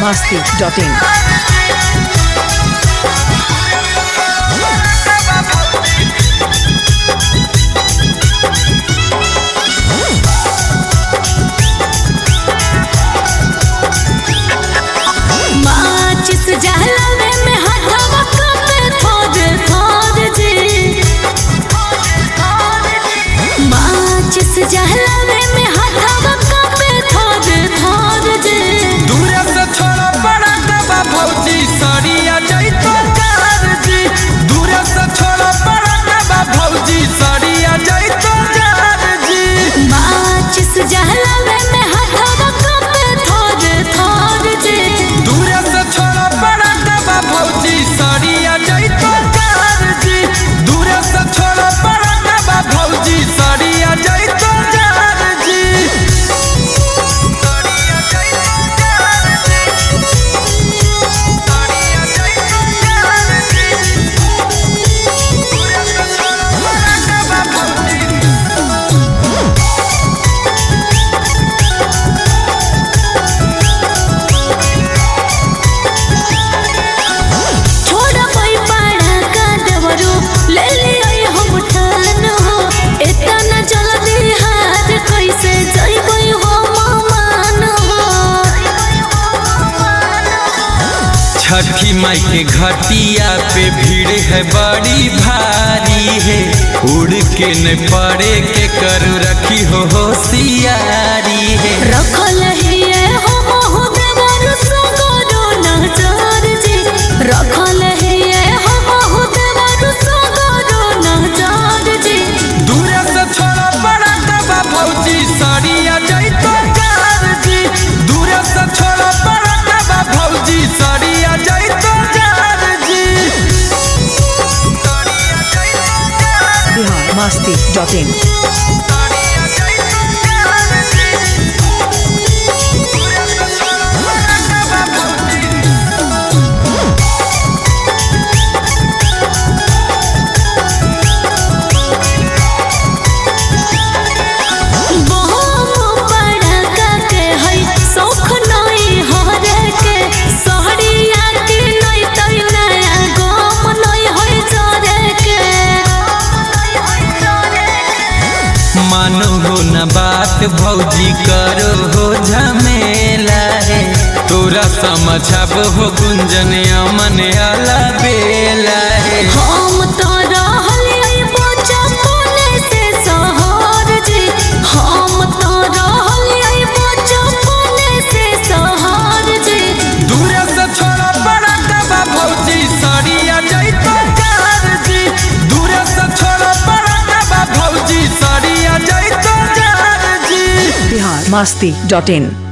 biharmasti.in माचिस जहलवे में हथवा कापे थोड़ जी माचिस जहलवे में हथवा कापे थोड़ जी दूर से छोड़ा बड़ा दबा भौजी सड़िया जैतो कार जी दूर से छोड़ा बड़ा दबा भौजी सड़िया जैतो कार जी माचिस जहलवे में हथवा कापे थोड़ जी दूर से छोड़ा बड़ा दबा भौजी सड़िया जैतो कार जी दूर से छोड़ा बड़ा दबा भौजी सड़िया जैतो कार जी छोड़ा कोई पढ़ा का देवरू ले लियो हम ठान हो इतना जल्दी हाथ कैसे जइबई हो मान हो छठी माई के घटिया पे भीड़ है बड़ी भारी है उड़ के न पड़े के कर रखी हो होशियारी है रखल हिए हो मोह देवरू सगरो नजर जी रखल हिए हो मोह देवरू सगरो नजर जी दूर से छोड़ा बड़ा दबा भौजी सड़िया जैतो कार जी दूर से छोड़ा बड़ा दबा भौजी सड़िया जैतो कार जी biharmasti.in बहु पड़का के है सौख नहीं हरे के सहरिया के नहीं तई नया गम नहीं है जरे के मानो हो न बात भौजी करो हो झमेला है तोरा समझब हो गुंजन अमन आला बेला है हम तो रहलिए बचपने से सहर जी हम तो रहलिए बचपने से सहर जी दूर से छोड़ा बड़ा दबा भौजी सड़िया जैतो कार जी दूर से छोड़ा बड़ा दबा भौजी सड़िया जैतो कार जी biharmasti.in